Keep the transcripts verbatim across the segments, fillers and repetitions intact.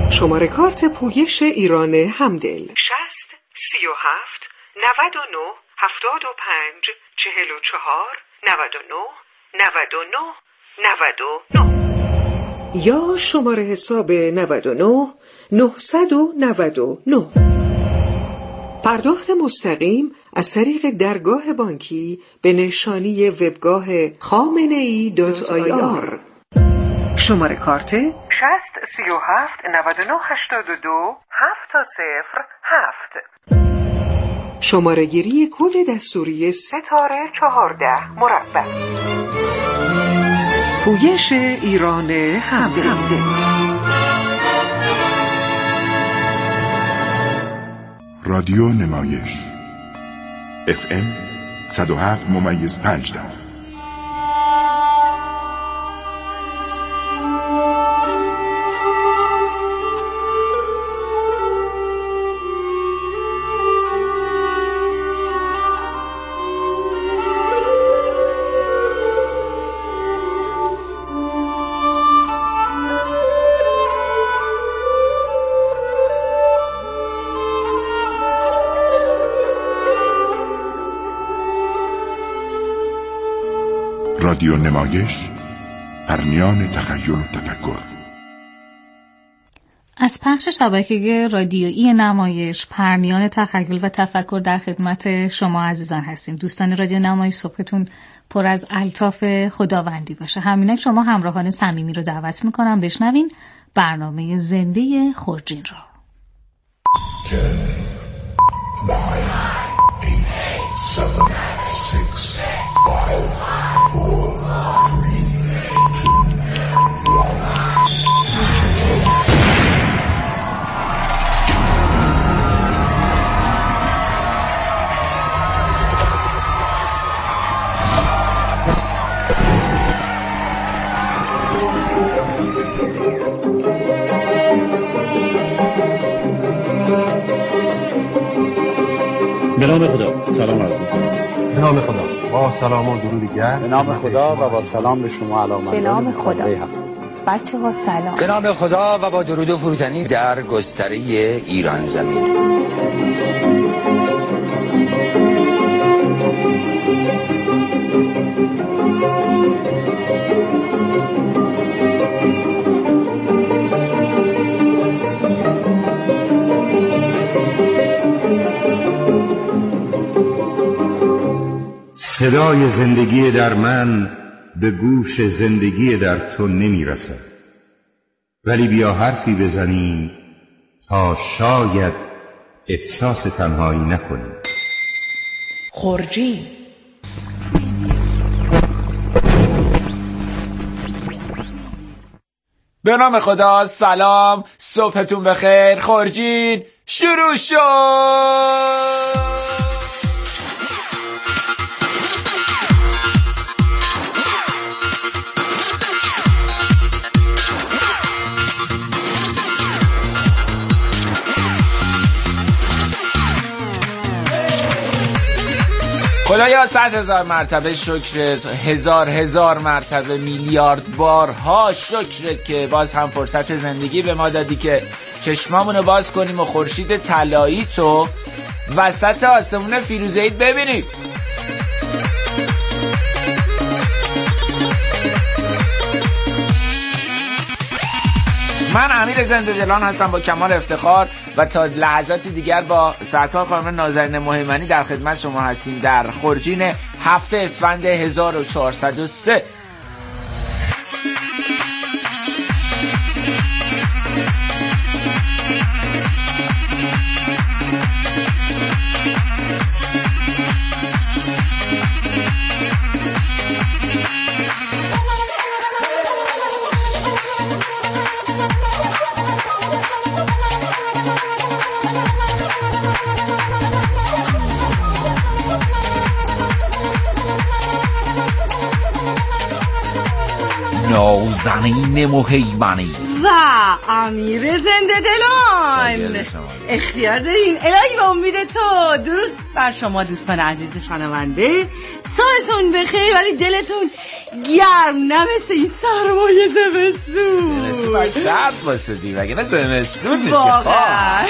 شماره کارت پویش ایران همدل شصت سی و هفت نود و نه هفتاد و پنج چهل و چهار نود و نه نود و نه نود و نه یا شماره حساب نود و نه نهصد و نود و نه. پرداخت مستقیم از طریق درگاه بانکی به نشانی وبگاه خامنه‌ای دات آی آر. شماره کارت شصت سی و هفت نود و نه هشتاد و دو هفت تا صفر هفت. شماره گیری کد دستوری ستاره چهارده مربع. پویش ایران همدل. رادیو نمایش اف ام صد و هفت ممیز پنج دهم. رادیو نمایش پرمیان تخیل و تفکر. از پخش شبکه رادیویی نمایش پرمیان تخیل و تفکر در خدمت شما عزیزان هستیم. دوستان رادیو نمایش صبحتون پر از الطاف خداوندی باشه. همینک شما همراهان صمیمی رو دعوت میکنم بشنوین برنامه زنده خورجین رو. ten, nine, eight, seven, six, five, four, three, two, one. به نام خدا سلام عرض می‌کنم. به نام خدا با سلام و درود گرم. به نام خدا و با سلام به شما علاقه‌مندان. به نام خدا بچه‌ها سلام. به نام خدا و با درود و فروتنی در گستره ایران زمین. صدای زندگی در من به گوش زندگی در تو نمی رسد، ولی بیا حرفی بزنیم تا شاید احساس تنهایی نکنیم. خورجین. به نام خدا سلام، صبحتون بخیر. خورجین شروع شد. خدایا صد هزار مرتبه شکرت، هزار هزار مرتبه میلیارد بارها شکرت که باز هم فرصت زندگی به ما دادی که چشمامونو باز کنیم و خورشید طلایی تو وسط آسمون فیروزه‌ایت ببینیم. من امیر زنده دلان هستم با کمال افتخار و تا لحظاتی دیگر با سرکار خانم نازنین مهیمنی در خدمت شما هستیم در خورجین هفته اسفند هزار و چهارصد و سه. نازنین مهیمنی و امیر زنده دلان اختیار دارین. الهی به امید تو. درود بر شما دوستان عزیز شنونده، سالتون بخیر ولی دلتون گرم نه مثل این سرمایه زمستون. زمستون باید سرد باشه دی مگه نه زمستون نیست واقعا.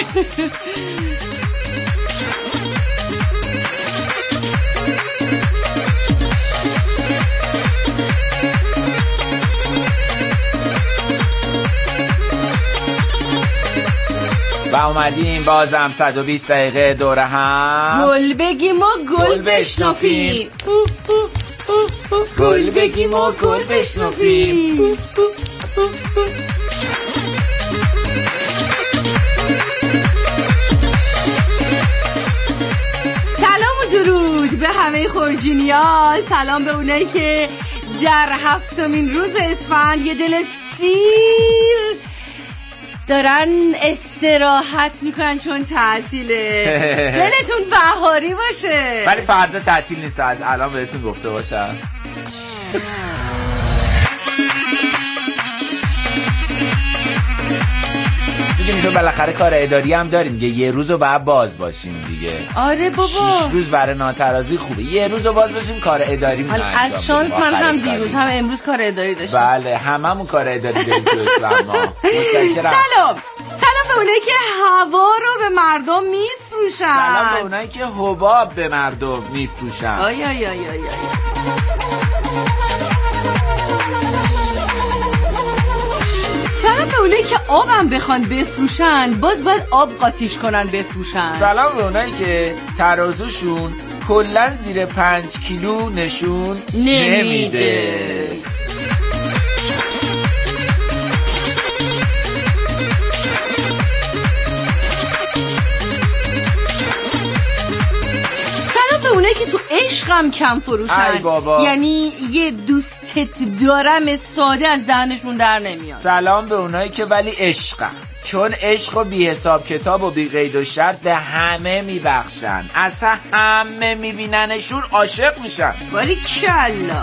و اومدیم بازم صد و بیست دقیقه دوره هم گل بگیم و گل بشنفیم، گل بگیم و گل بشنفیم. سلام و درود به همه خورجینیا. سلام به اونایی که در هفتمین روز اسفند یه دل سیر دارن استراحت میکنن چون تعطیله. دلتون بهاری باشه. ولی فردا تعطیل نیست، از الان بهتون گفته باشم. میدونی تو بالاخره کار اداری هم داریم دیگه، یه روزو بعد باز باشیم دیگه. آره بابا، شش روز برای ناترازی خوبه، یه روزو باز باشیم کار اداری میکنیم. از شانس من هم دیروز هم امروز کار اداری داشتم. بله هممون کار اداری داریم تو اسلام ما. سلام سلام به اونایی که هوا رو به مردم میفروشن. سلام به اونایی که حباب به مردم میفروشن. آی آی آی آی آی. سلام به اونایی که آبم بخوان بفروشن باز باید آب قاطیش کنن بفروشن. سلام به اونایی که ترازوشون کلن زیر پنج کیلو نشون نمیده, نمیده. اونایی که تو عشقم کم فروشن، یعنی یه دوستت دارم ساده از دهنشون در نمیاد. سلام به اونایی که ولی عشقم، چون عشق و بی حساب کتاب و بی قید و شرط به همه میبخشن، اصلا همه میبیننشون عاشق میشن. ولی کلا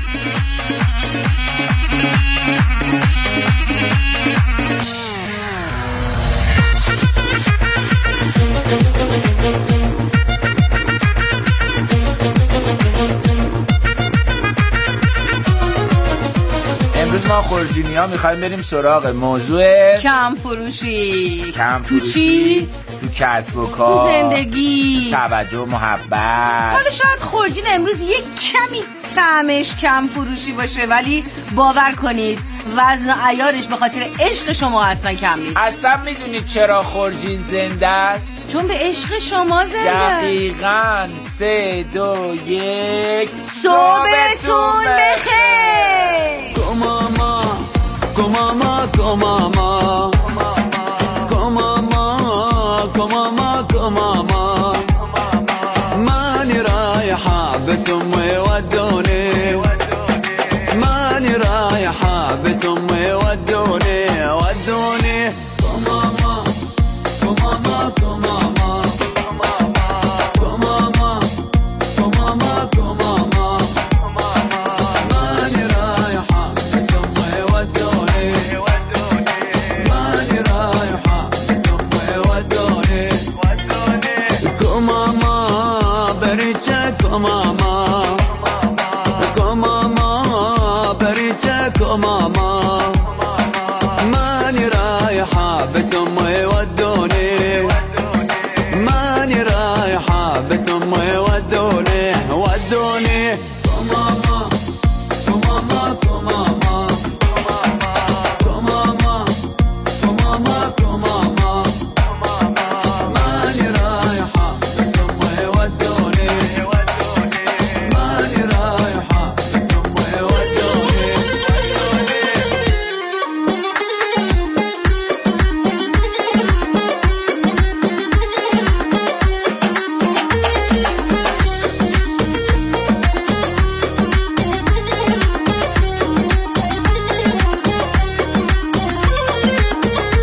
امروز ما خورجینی ها میخوایم بریم سراغ موضوع کم فروشی. کم فروشی تو کسب و کار، تو زندگی، تو توجه و محبت. حالا شاید خورجین امروز یک کمی طعمش کم فروشی باشه ولی باور کنید وزن و عیارش به خاطر عشق شما اصلا کم نیست. اصلا میدونید چرا خورجین زنده است؟ چون به عشق شما زنده. دقیقاً. سه دو یک صبحتون بخیر. گماما گماما گماما گماما گماما گماما ماني رايحة بتمي ودوني ماني رايحة بتمي ودوني ودوني گماما گماما گماما گماما گماما گماما ماني رايحة بتمي ودوني ماني رايحة بتمي ودوني گماما بریچه گماما گماما بریچه گماما ماني رايحة بتمي ودوني ماني رايحة بتمي ودوني ودوني گماما گماما گماما گماما گماما گماما ماني رايحة بتمي ودوني ماني رايحة بتمي ودوني.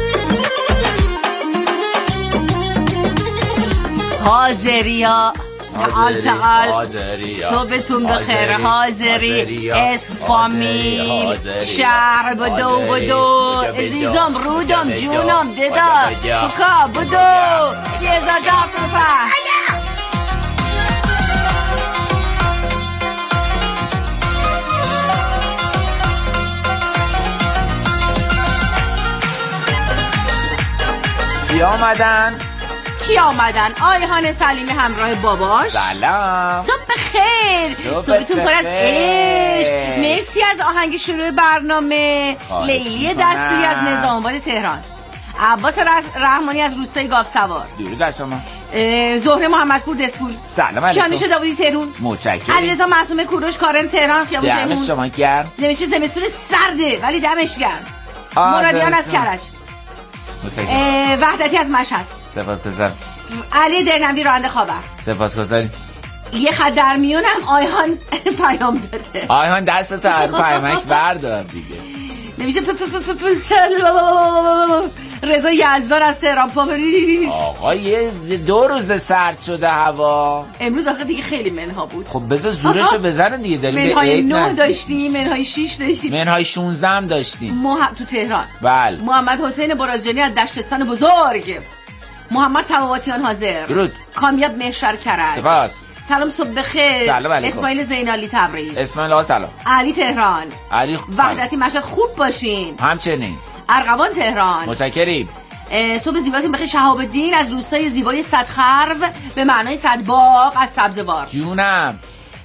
حاضریا تعال تعال صبحتون بخیر. حاضری اسم فامیل شهر بدو بدو عزیزم رودم جونم ددا کوکا بدو سیزا دافر کی آمدن؟ کی آمدن؟ آیهان سلیمی همراه باباش. سلام. صبح خیر. صبحتون پر از عشق. مرسی از آهنگ شروع برنامه. لیلی دستوری از نظام آباد تهران. عباس رحمانی از روستای گاوسوار. درود بر شما. زهره محمدپور دسپول. سلام علیکم. کیانوش داوودی تهران. متشکرم. علیرضا معصومه کوروش کارن تهران خیابون تهران. دمش شما گرم. نمیشه زمستون سرده ولی دمش گرم. مرادیان از کرج. متشکرم. وحدتی از مشهد. سپاسگزارم. علی درنوی راننده خاور. سپاسگزارم. یه خط در میونم آیهان پیام داده. آیهان دستت هر پیامک بردار دیگه. نمیشه پ پ پ پ رضا یزدان از تهران پاپریش. آقا یه دو روز سرد شده هوا. امروز آخه دیگه خیلی منها بود. خب بذار زورشو بزنه دیگه. داریم منهای نه داشتیم، منهای شیش داشتیم، منهای شونزده هم داشتیم. مح... تو تهران. بله. محمد حسین برازجانی از دشتستان بزرگ. محمد تماماتیان حاضر. درود. کامیاب مهشر کرد. سپاس. سلام صبح بخیر. سلام علیکم. اسماعیل زینالی تبریز. اسماعیل آقا سلام. علی تهران. علی وحدتی مشهد خوب باشین. همچنین. ارغوان تهران. متشکریم. صبح زیباتون بخیر. شهاب الدین از روستای زیبای صدخرو به معنای صدباغ از سبزوار. جونم.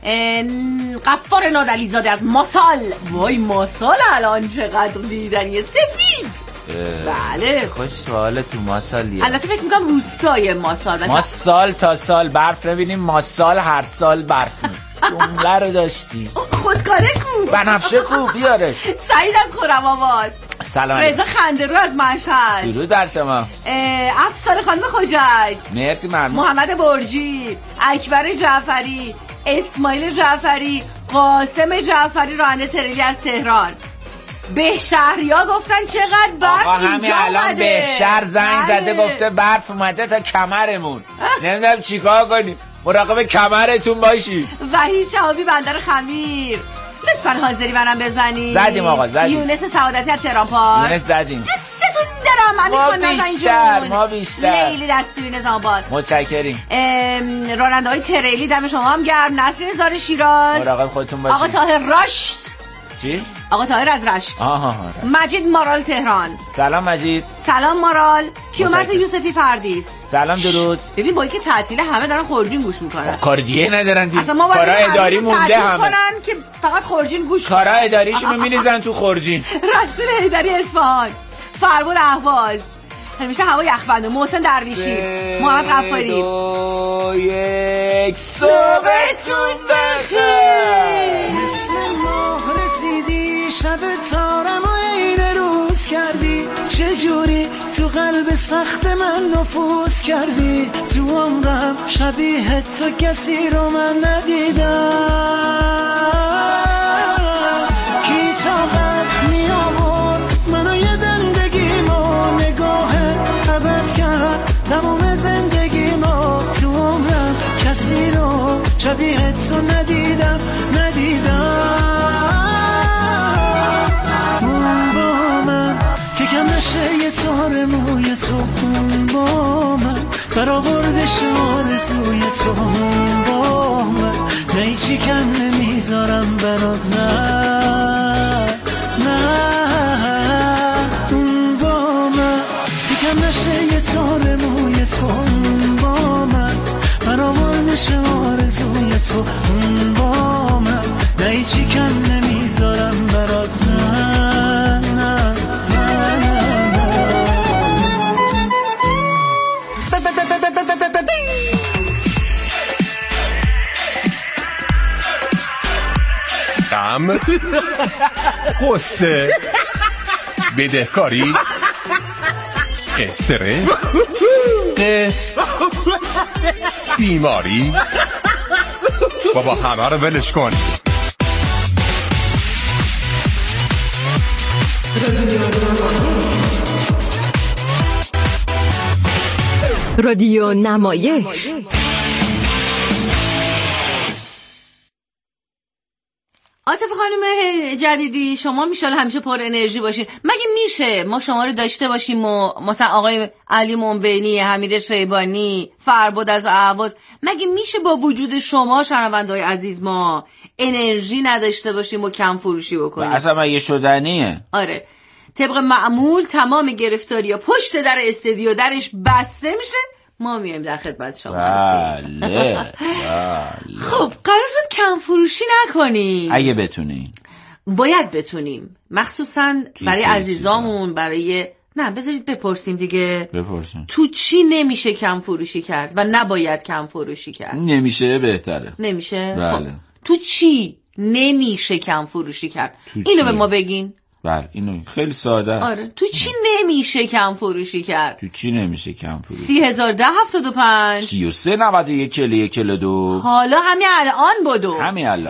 غفار نادعلیزاده از ماسال. وای ماسال الان چقدر دیدنیه. سفید. بله خوشحاله تو ماسالیه. البته فکر میکنم روستای ماسال. ما سال تا سال برف نبینیم، ما سال هر سال برف جمله رو داشتی. خودکاره کو بنفشه کو بیارش. سعید از خرم آباد. سلام. رضا خندرو از مشهد. درود بر شما. افسانه خانم خوجک. مرسی ممنون. محمد برجی، اکبر جعفری، اسماعیل جعفری، قاسم جعفری راننده تریلی از تهران. بهشهریا گفتن چقدر برف اینجا اومده. الان بهشهر زنگ زده گفته برف اومده تا کمرمون. نمیدونم چیکار کنیم. مراقب کمرتون باشی. وحید شهابی بندر خمیر. لطفاً حاضری منم بزنی. زدیم آقا زدیم. یونس سعادتی از تهران پارک. یونس زدیم. دستتون درم ما بیشتر ما بیشتر. لیلی دستوری نظام آباد. متشکریم. راننده های تریلی دم شما هم گرم. نسرین زار شیراز. مراقب خودتون باشید. آقا طاهر رشت. چی؟ آقا طاهر از رشت. آها. مجید مارال تهران. سلام مجید. سلام مارال. کیومرث یوسفی فردیس. سلام درود. ببین با اینکه تعطیله همه دارن خورجین گوش میکنن. کار دیگه ندارن دیگه. کارا اداری مونده همه. کنن که فقط خورجین گوش کنن. کارا اداریشونو میریزن تو خورجین. رسول حیدری اصفهان. فربود اهواز. همیشه هوا یخبنده. محسن درویشی. محمد غفاری. دو یک صبحتون بخیر. مثل ماه رسیدی شب تارم و عین روز کردی. چجوری تو قلب سخت من نفوذ کردی. تو عمرم شبیه تو کسی رو من ندیدم. کی طاقت می آورد منو یه دندگیمو نگاه عوض کرد تمام زندگیمو. تو عمرم کسی رو شبیه تو ندیدم ندیدم. اون با من که کم نشه یه تار موی تو. اون با من برآوردش آرزوی تو. اون با من نه هیچی کم نمیذارم برات. نه نه اون با من که کم نشه یه تار موی تو. اون با من برآوردش آرزوی تو. اون با من نه هیچی کم نمیذارم برات. نه نه غم، غصه، بدهکاری، استرس، قسط، بیماری. بابا همه رو ولش کن. رادیو نمایش. عاطفه خانم جدیدی، شما میشال همیشه پر انرژی باشین. مگه میشه ما شما رو داشته باشیم و مثلا آقای علی منبینی، حمید شیبانی، فرباد از اهواز، مگه میشه با وجود شما شنونده‌های عزیز ما انرژی نداشته باشیم و کم فروشی بکنیم؟ اصلا مگه شدنیه؟ آره، طبق معمول تمام گرفتاری‌ها پشت در استودیو درش بسته میشه، ما میایم در خدمت شما هستیم. بله بله. خب قرار شد کم فروشی نکنیم. اگه بتونیم باید بتونیم، مخصوصا برای عزیزامون، برای نه بذارید بپرسیم دیگه. بپرسیم تو چی نمیشه کم فروشی کرد و نباید کم فروشی کرد؟ نمیشه بهتره. نمیشه؟ بله. خب. تو چی نمیشه کم فروشی کرد؟ اینو به ما بگین. بله اینو خیلی ساده است. آره. تو چی نمیشه کم فروشی کرد؟ تو چی نمیشه کم فروشی؟ سی هزار ده هفتاد و پنج سی و سه نود و یک چهل و یک چهل و دو. حالا همین الان بدو. همین الان.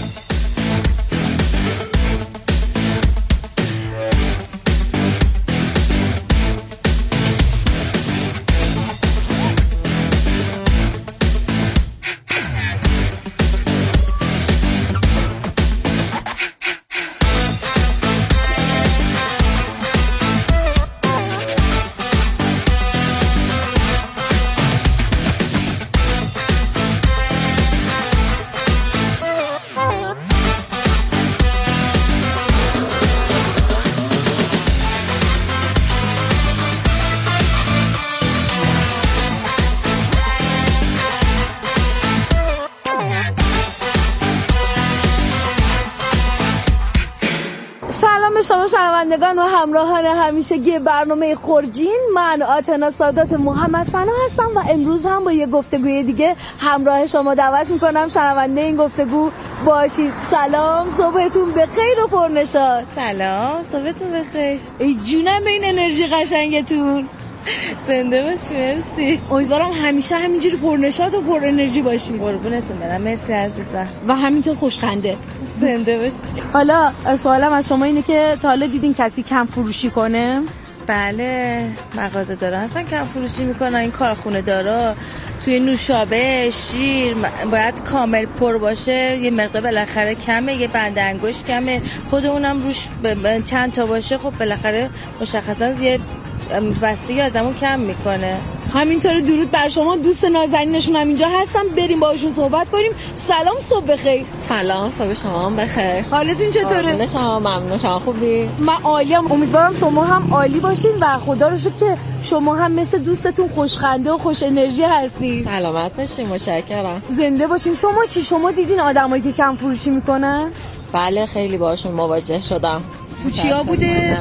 شما شنوندگان و همراهان همیشگی برنامه خورجین، من آتنا سادات محمد فنا هستم و امروز هم با یه گفتگوی دیگه همراه شما دعوت میکنم شنونده این گفتگو باشید. سلام، صبحتون بخیر و پرنشاط. سلام، صبحتون بخیر. ای جونم به این انرژی قشنگتون. زنده باشی. مرسی. امیدوارم همیشه همینجوری پرنشاط و پر انرژی باشی. قربونتون برم. مرسی عزیزم. و همینطور خوشخنده. زنده باشی. حالا سوالم از شما اینه که تا حالا دیدین کسی کم فروشی کنه؟ بله، مغازه دارا هستن کم فروشی میکنن. این کارخونه دارا توی نوشابه، شیر باید کامل پر باشه، یه مقدار بالاخره کمه، یه بند انگشت کمه، خود اونم روش چند تا باشه، خب بالاخره مشخصا یه بستگی ازمون کم میکنه. همینطوره. درود بر شما. دوست نازنینشون هم اینجا هستم، بریم باهاشون صحبت کنیم. سلام، صبح بخیر. سلام، صبح شما هم بخیر. حالتون چطوره؟ ممنون. شما ممنون. شما خوبی؟ من عالیم. امیدوارم شما هم عالی باشین و خدا رو شکر که شما هم مثل دوستتون خوشخنده و خوش انرژی هستید. سلامت باشین. متشکرم. زنده باشین. شما چی؟ شما دیدین آدمایی که کم فروشی میکنن؟ بله، خیلی باشون مواجه شدم. تو چیا بوده؟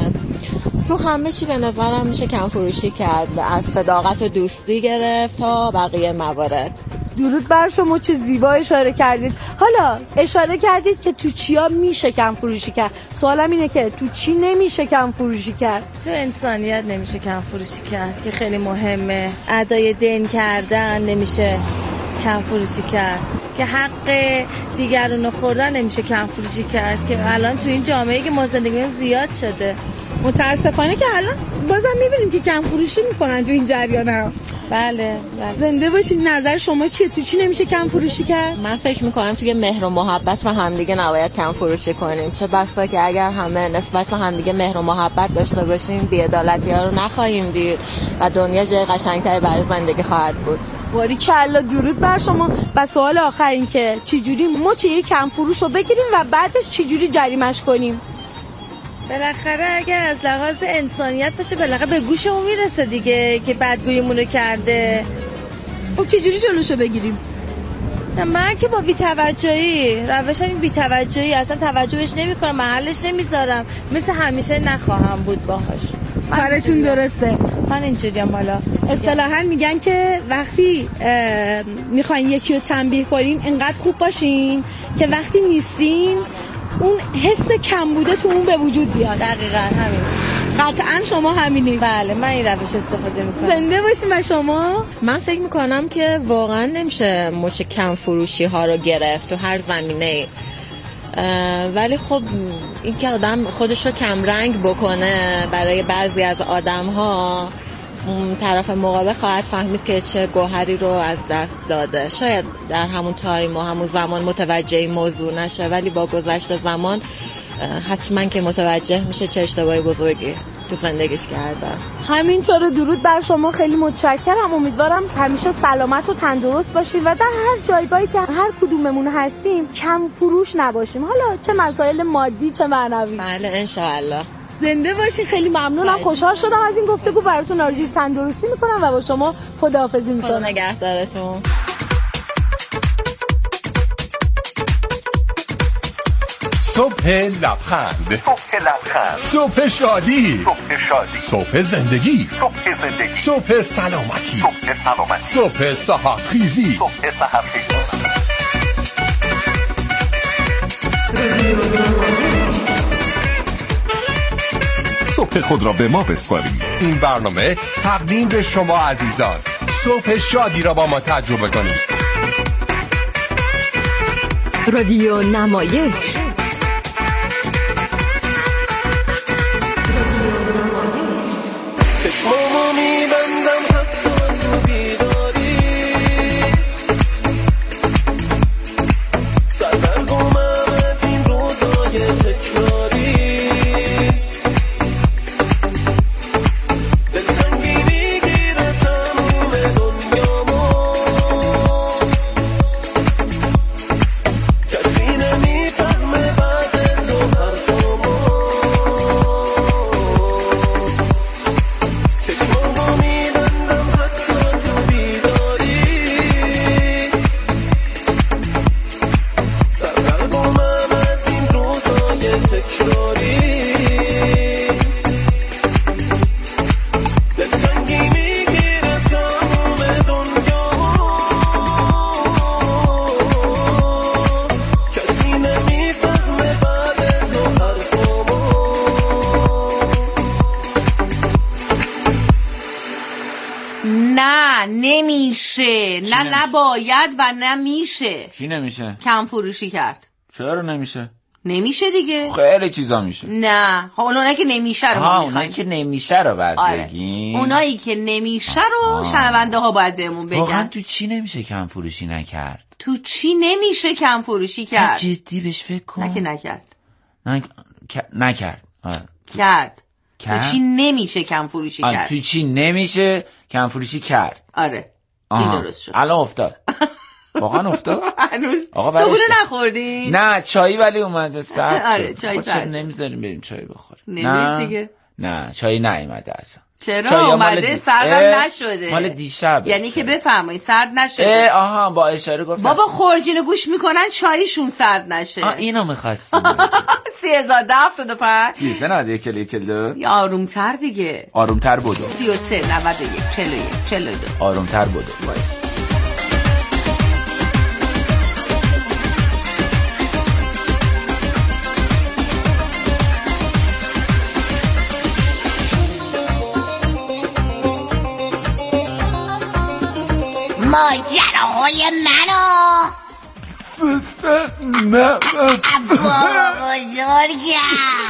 تو همه چی به نظرم میشه کم فروشی کرد، از صداقت و دوستی گرفت تا بقیه موارد. درود بر شما، چه زیبا اشاره کردید. حالا اشاره کردید که تو چیا میشه کم فروشی کرد. سوالم اینه که تو چی نمیشه کم فروشی کرد؟ تو انسانیت نمیشه کم فروشی کرد که خیلی مهمه. ادای دین کردن نمیشه کم فروشی کرد، که حق دیگرون خوردن نمیشه کم فروشی کرد، که الان تو این جامعه‌ای که ما زندگی می‌کنیم زیاد شده. متاسفانه که الان بازم میبینیم که کم فروشی میکنن تو این جریان هم. بله, بله. زنده باشید. نظر شما چیه؟ تو چی نمیشه کم فروشی کرد؟ من فکر میکنم توی مهر و محبت و همدیگه نباید کم فروشی کنیم، چه بسا که اگر همه نسبت به همدیگه مهر و محبت داشته باشیم بی‌عدالتی ها رو نخواهیم دید و دنیا جای قشنگتری برای زندگی خواهد بود. باریکلا. درود بر شما. و سوال آخر این که چجوری ما چه کم فروش رو بگیریم و بعدش چجوری جریمش کنیم؟ بالاخره اگر از لحاظ انسانیت باشه بالاخره به گوش اون میرسه دیگه که بدگوییمونو کرده. خب چجوری جلوشو بگیریم؟ من که با بی‌توجهی روشم این بی‌توجهی، اصلا توجهش نمی‌کنم، محلش نمیذارم، مثل همیشه نخواهم بود باهاش. کارتون درسته. من اینجوریم. حالا اصطلاحاً میگن که وقتی میخواین یکی رو تنبیه کنین انقدر خوب باشین که وقتی نیستین اون حس کم بوده تو اون به وجود بیاد. دقیقاً همین. قطعاً شما همینید. بله، من این روش استفاده میکنم. زنده باشین. و شما؟ من فکر میکنم که واقعا نمیشه مچ کم فروشی ها رو گرفت تو هر زمینه، ولی خب این که آدم خودش رو کم رنگ بکنه برای بعضی از آدم ها طرف مقابل خواهد فهمید که چه گوهری رو از دست داده. شاید در همون تایم و همون زمان متوجه این موضوع نشه، ولی با گذشت زمان حتما که متوجه میشه چه اشتباهی بزرگی تو زندگیش کردم. همینطور درود بر شما، خیلی متشکرم. امیدوارم همیشه سلامت و تندرست باشید و در هر جایگاهی که هر کدوممون هستیم کم فروش نباشیم، حالا چه مسائل مادی چه معنوی. بله انشاءالله. زنده باشین. خیلی ممنونم، خوشحال شدم از این گفتگو. براتون آرزوی تندرستی میکنم و با شما خداحافظی میکنم. خدا نگهدارتون. صبح لبخند، صبح لبخند، صبح شادی، صبح شادی، صبح زندگی، صبح زندگی، صبح سلامتی، صبح سلامتی، صبح سحرخیزی، صبح سحرخیزی. صبح خود را به ما بسپارید. این برنامه تقدیم به شما عزیزان. صبح شادی را با ما تجربه کنید. رادیو نمایش. چشمامو میبندم حتی تو بیداری، سردرگمم از این روزای تکراری، دلتنگی میگیره تموم دنیامو، کسی نمیفهمه بعد تو حرفامو. نمیشه، نه نباید و نمیشه. چی نمیشه؟ کم فروشی کرد. چرا نمیشه؟ نمیشه دیگه. خیلی چیزا میشه. نه خب اونایی که نمیشه رو ها اونایی که نمیشه رو بعد آره. بگیم. اونایی که نمیشه رو شنونده ها باید بهمون بگن. واقعا تو چی نمیشه کم فروشی نکرد؟ تو چی نمیشه کم فروشی کرد؟ جدی بهش فکر کن. نه که نکرد. نه نکرد. آره. کرد. کرد. تو چی نمیشه کم فروشی آره. کرد؟ تو چی نمیشه کم فروشی کرد؟ آره. این درست شد. الان افتاد. واقعا افتاد؟ هنوز صبحونه نخوردین؟ نه چایی ولی اومده سرد شد. آره چای سرد شد. نمیذاریم بریم چای بخوریم. نمیذاریم دیگه. نه چای نیومده اصلا. چرا اومده سردم نشده؟ مال دیشب. یعنی که بفرمایید سرد نشده. آها با اشاره گفتم. بابا خورجینو گوش میکنن چایشون سرد نشه. آ اینو می‌خواستم. سی هزار و هفتاد و پنج سی و سه نود و یک چهل و یک چهل و دو. یا آرومتر دیگه. آرومتر بودو. سی و سه نود و یک چهل و یک چهل و دو. آرومتر بودو. باش. ماجراهای منو بابا بزرگم.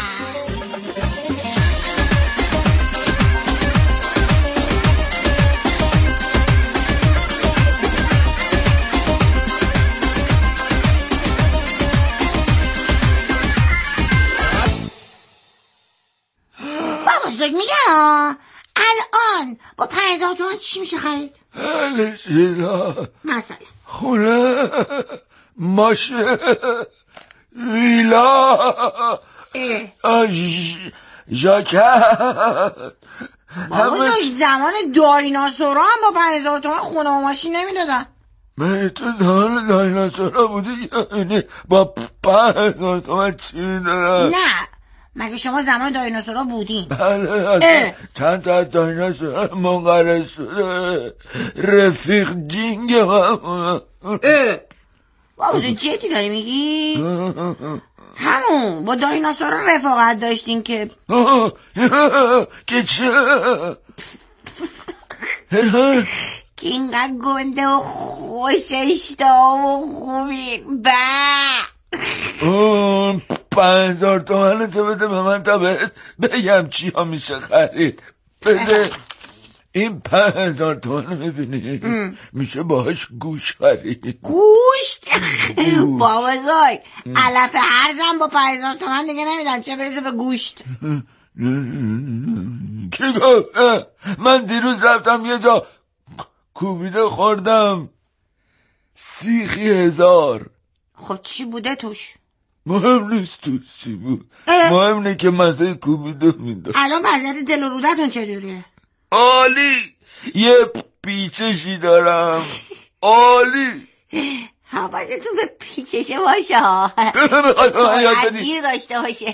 بابا بزرگ میگم الان با پنج هزار تومن چی میشه خرید؟ الشیلا مثلا خونه، ماشه، ویلا، ژاکت. بابا داشت زمان دایناسورا هم با پنج هزار تومن خونه و ماشین نمیدادن. من تو زمان دایناسورا بودی یعنی با پنج هزار تومن چی میدادن؟ نه مگه شما زمان دایناسورا بودین؟ بله چند تا دایناسورا منقرض شده، رفیق جینگ هم. بابا تو جدی داری میگی؟ همون با دایناسورا رفاقت داشتین که که چه؟ که اینقدر گنده و خوشش دام و خوبی با اون پنج هزار تومن تو بده به من تا بهت بگم چی ها میشه خرید. بده این پنج هزار تومن میبینی میشه باهاش گوش خرید. گوشت؟ بابا زای علف هرزم با پنج هزار تومن دیگه نمیدن، چه برسه به گوشت. کی گفت؟ من دیروز رفتم یه جا کوبیده خوردم سیخی هزار. خب چی بوده توش؟ مهم نیست توش چی بود، مهم اینه که مزه کوبیده میده. الان وضعیت دل و رودتون چجوریه؟ عالی، یه پیچشی دارم عالی. حواستون به پیچشه باشه ها، گیر داشته باشه.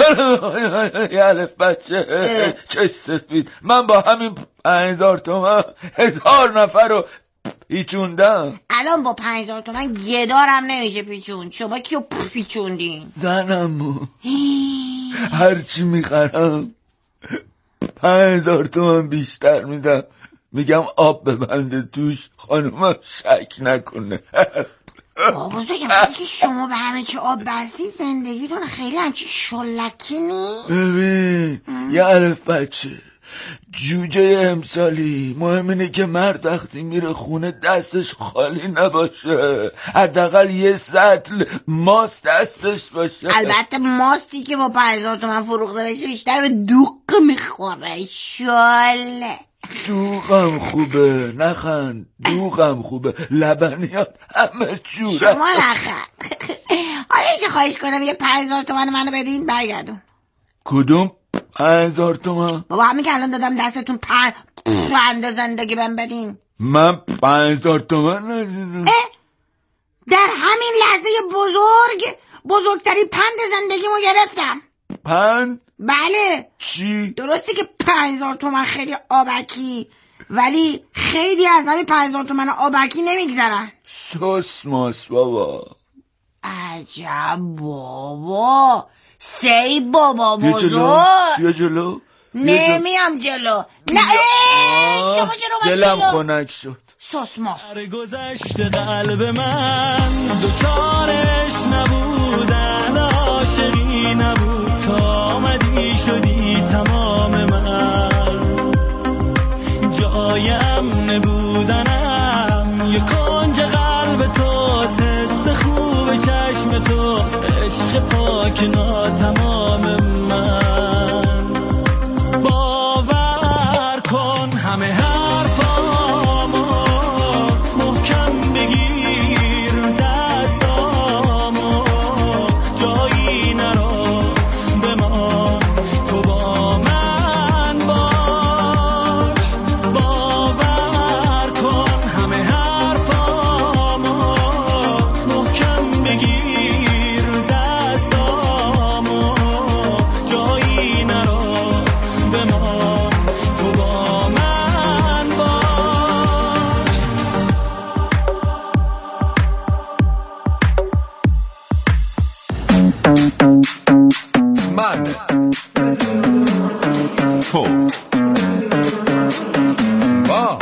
یه الف بچه چه سفید، من با همین پنج هزار تومن هزار نفر رو پیچوندم. الان با پنج هزار تومن گدارم نمیشه پیچون. شما کیو پیچوندین؟ زنمو. هرچی میخرم پنج هزار تومن بیشتر میدم، میگم آب ببنده توش، خانومم شک نکنه. بابا زایم بلکه شما به همه چی آب بستی، زندگیتون خیلی همچی شلکی نیست. ببین یه الف بچه جوجه امسالی، مهم اینه که مرد وقتی میره خونه دستش خالی نباشه، حداقل یه سطل ماست دستش باشه. البته ماستی که با پنج هزار تومن فروخته بشه بیشتر به دوغ میخوره. شاله دوغم خوبه، نخند، دوغم خوبه، لبنیات همه جوره. شما نخند. حالا ایشه خواهش کنم یه پنج هزار تومن منو بدین برگردون. کدوم پنج هزار تومن؟ بابا همین که الان دادم دستتون پنج پنج زندگی بهم بدین. من پنج هزار تومن ندیدم. در همین لحظه بزرگ بزرگترین پند زندگیمو گرفتم. پند؟ بله. چی؟ درسته که پنج هزار تومن خیلی آبکی، ولی خیلی از همین پنج هزار تومن آبکی نمیگذرن. سوس ماس بابا. عجب بابا، سی بابا بزرگ. بیا جلو، بیا جلو. نمیام جلو. نه شما چرا دلم خنک شد. سوس ماس. گذشت قلب من دوچارش نبودن، عاشقی نبود تا آمدی شدی تمام من. جای امن بودنم یه کنج قلب توست، حس خوب چشم توست، عشق پاک ناتمام من. باور کن همه حرفامو محکم بگیر دستامو، جایی نرو بمان تو با من باش. باور کن همه حرفامو محکم بگیر دستامو، جایی نرو بمان تو با من باش. من تو با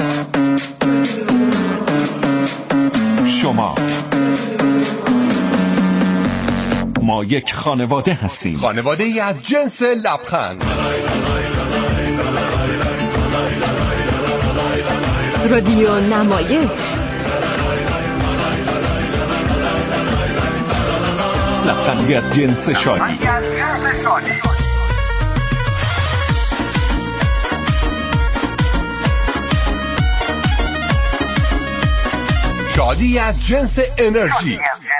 شما، ما یک خانواده هستیم، خانواده ای از جنس لبخند. رادیو نمایش، لبخندی از جنس شادی. شادی از جنس انرژی.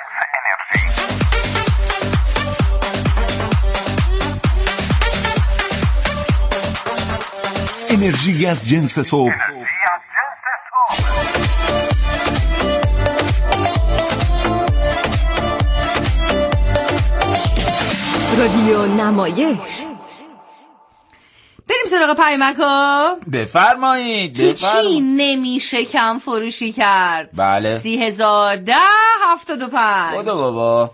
انرژی از جنس صبح. رادیو نمایش. بریم سراغ پیامک‌ها. بفرمایید. تو چی نمیشه کم فروشی کرد؟ بله. سی هزار ده هفتاد و پنج. بودو بابا.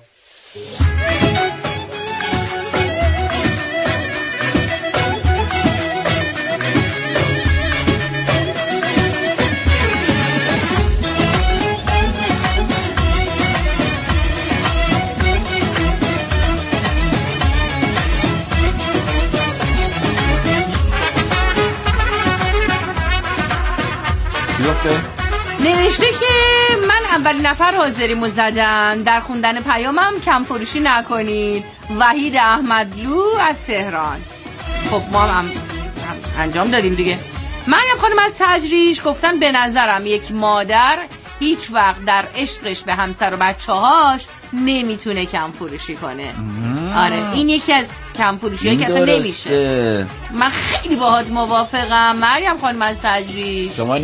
چی گفته؟ نوشته که من اولین نفر حاضریمو زدم، در خوندن پیامم کم فروشی نکنید. وحید احمدلو از تهران. خب ما هم, هم انجام دادیم دیگه. مریم خانم از تجریش گفتن به نظرم یک مادر هیچ وقت در عشقش به همسر و بچه هاش نمیتونه کم فروشی کنه. مم. آره این یکی از کم فروشی هایی که اصلا نمیشه. من خیلی باهات موافقم مریم خانم از تجریش. شما